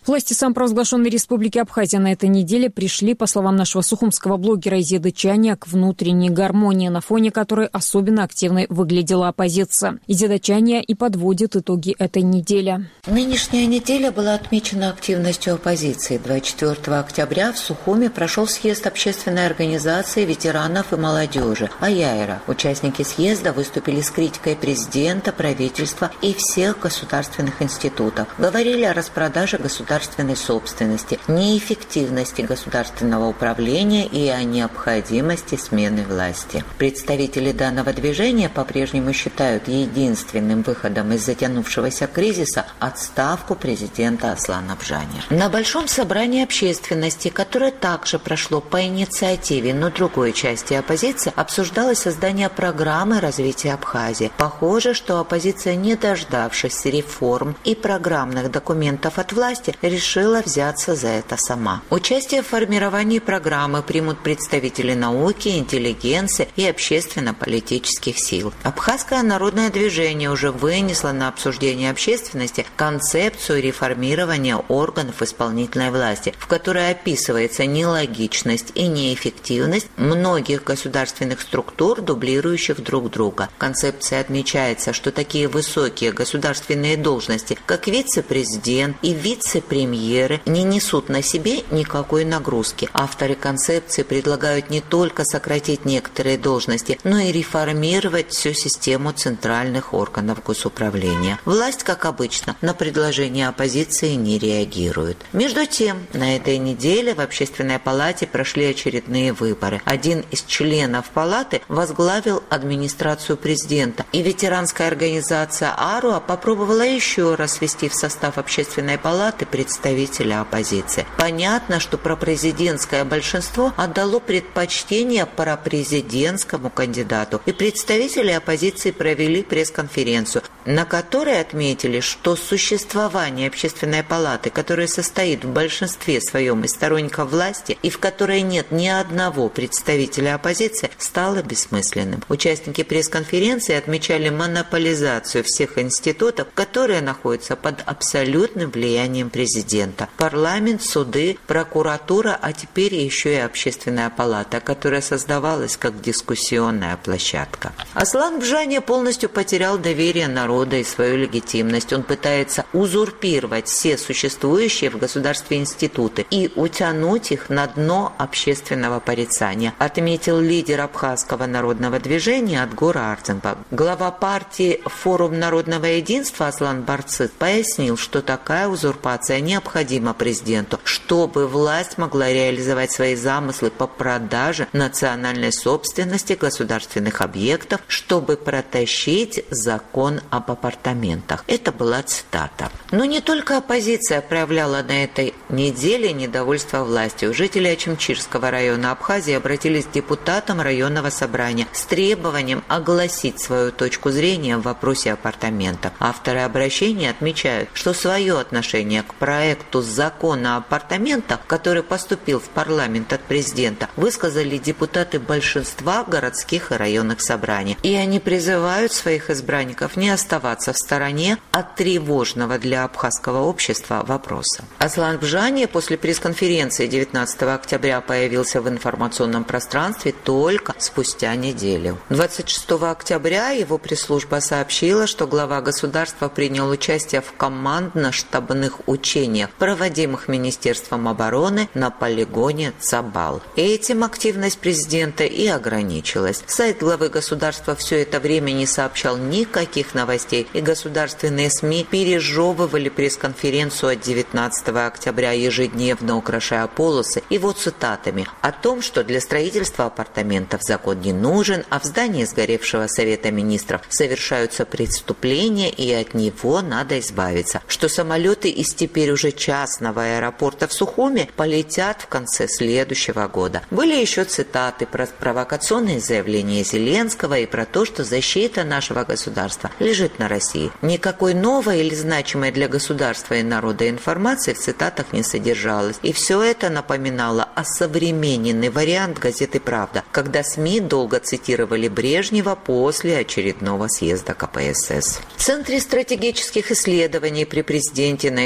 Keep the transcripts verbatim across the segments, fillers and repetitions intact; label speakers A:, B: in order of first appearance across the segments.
A: Власти самопровозглашенной Республики Абхазия на этой неделе пришли, по словам нашего сухумского блогера Изеды Чаня, к внутренней гармонии, на фоне которой особенно активной выглядела оппозиция. Изеда Чаня и подводит итоги этой недели.
B: Нынешняя неделя была отмечена активностью оппозиции. двадцать четвёртого октября в Сухуме прошел съезд общественной организации ветеранов и молодежи «Аяйра». Участники съезда выступили с критикой президента, правительства и всех государственных институтов. Говорили о распродаже государственных государственной собственности, неэффективности государственного управления и о необходимости смены власти. Представители данного движения по-прежнему считают единственным выходом из затянувшегося кризиса отставку президента Аслана Бжани. На большом собрании общественности, которое также прошло по инициативе, но другой части оппозиции, обсуждалось создание программы развития Абхазии. Похоже, что оппозиция, не дождавшись реформ и программных документов от власти, решила взяться за это сама. Участие в формировании программы примут представители науки, интеллигенции и общественно-политических сил. Абхазское народное движение уже вынесло на обсуждение общественности концепцию реформирования органов исполнительной власти, в которой описывается нелогичность и неэффективность многих государственных структур, дублирующих друг друга. В концепции отмечается, что такие высокие государственные должности, как вице-президент и вице-премьеры, не несут на себе никакой нагрузки. Авторы концепции предлагают не только сократить некоторые должности, но и реформировать всю систему центральных органов госуправления. Власть, как обычно, на предложения оппозиции не реагирует. Между тем, на этой неделе в Общественной палате прошли очередные выборы. Один из членов палаты возглавил администрацию президента, и ветеранская организация «Аруа» попробовала еще раз ввести в состав Общественной палаты представителя оппозиции. Понятно, что пропрезидентское большинство отдало предпочтение пропрезидентскому кандидату, и представители оппозиции провели пресс-конференцию, на которой отметили, что существование Общественной палаты, которая состоит в большинстве своем из сторонников власти и в которой нет ни одного представителя оппозиции, стало бессмысленным. Участники пресс-конференции отмечали монополизацию всех институтов, которые находятся под абсолютным влиянием президента. Парламент, суды, прокуратура, а теперь еще и Общественная палата, которая создавалась как дискуссионная площадка. Аслан Бжани полностью потерял доверие народа и свою легитимность. Он пытается узурпировать все существующие в государстве институты и утянуть их на дно общественного порицания, отметил лидер абхазского народного движения Атгор Ардзембаб. Глава партии «Форум народного единства» Аслан Барцыт пояснил, что такая узурпация необходима президенту, чтобы власть могла реализовать свои замыслы по продаже национальной собственности государственных объектов, чтобы протащить закон об апартаментах. Это была цитата. Но не только оппозиция проявляла на этой неделе недовольство властью. Жители Ачимчирского района Абхазии обратились к депутатам районного собрания с требованием огласить свою точку зрения в вопросе апартаментов. Авторы обращения отмечают, что свое отношение к проекту закона о апартаментах, который поступил в парламент от президента, высказали депутаты большинства городских и районных собраний. И они призывают своих избранников не оставаться в стороне от тревожного для абхазского общества вопроса. Аслан Бжани после пресс-конференции девятнадцатого октября появился в информационном пространстве только спустя неделю. двадцать шестого октября его пресс-служба сообщила, что глава государства принял участие в командно-штабных учениях, проводимых Министерством обороны на полигоне Цабал. Этим активность президента и ограничилась. Сайт главы государства все это время не сообщал никаких новостей, и государственные СМИ пережевывали пресс-конференцию от девятнадцатого октября, ежедневно украшая полосы его цитатами о том, что для строительства апартаментов закон не нужен, а в здании сгоревшего Совета министров совершаются преступления, и от него надо избавиться, что самолеты из теперь уже частного аэропорта в Сухуме полетят в конце следующего года. Были еще цитаты про провокационные заявления Зеленского и про то, что защита нашего государства лежит на России. Никакой новой или значимой для государства и народа информации в цитатах не содержалось. И все это напоминало о современный вариант газеты «Правда», когда СМИ долго цитировали Брежнева после очередного съезда ка пэ эс эс. В Центре стратегических исследований при президенте на этой неделе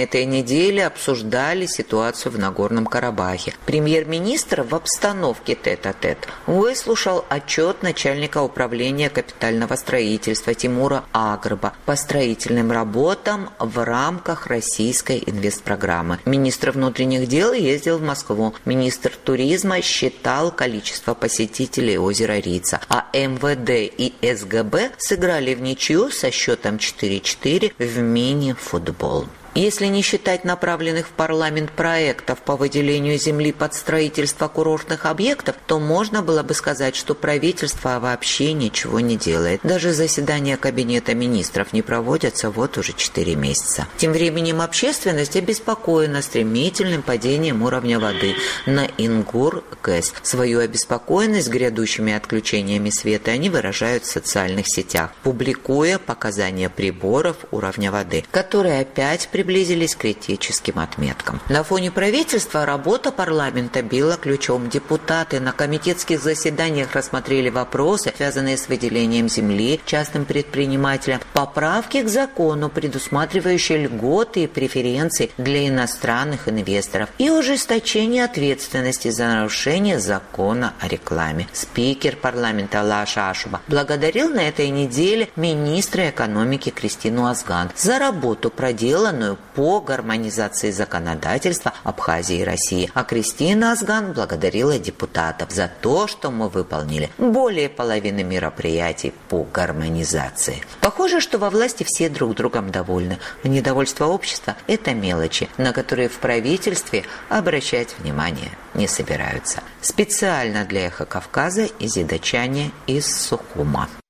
B: недели обсуждали ситуацию в Нагорном Карабахе. Премьер-министр в обстановке тет-а-тет выслушал отчет начальника управления капитального строительства Тимура Агрба по строительным работам в рамках российской инвестпрограммы. Министр внутренних дел ездил в Москву. Министр туризма считал количество посетителей озера Рица. А эм вэ дэ и эс гэ бэ сыграли в ничью со счетом четыре-четыре в мини-футбол. Если не считать направленных в парламент проектов по выделению земли под строительство курортных объектов, то можно было бы сказать, что правительство вообще ничего не делает. Даже заседания Кабинета министров не проводятся вот уже четыре месяца. Тем временем общественность обеспокоена стремительным падением уровня воды на Ингур-ГЭС. Свою обеспокоенность грядущими отключениями света они выражают в социальных сетях, публикуя показания приборов уровня воды, которые опять приблизились к критическим отметкам. На фоне правительства работа парламента била ключом. Депутаты на комитетских заседаниях рассмотрели вопросы, связанные с выделением земли частным предпринимателям, поправки к закону, предусматривающие льготы и преференции для иностранных инвесторов, и ужесточение ответственности за нарушение закона о рекламе. Спикер парламента Лаша Ашуба благодарил на этой неделе министра экономики Кристину Азган за работу, проделанную по гармонизации законодательства Абхазии и России. А Кристина Азган благодарила депутатов за то, что мы выполнили более половины мероприятий по гармонизации. Похоже, что во власти все друг другом довольны. Недовольство общества – это мелочи, на которые в правительстве обращать внимание не собираются. Специально для «Эхо Кавказа» Изида Чаня из Сухума.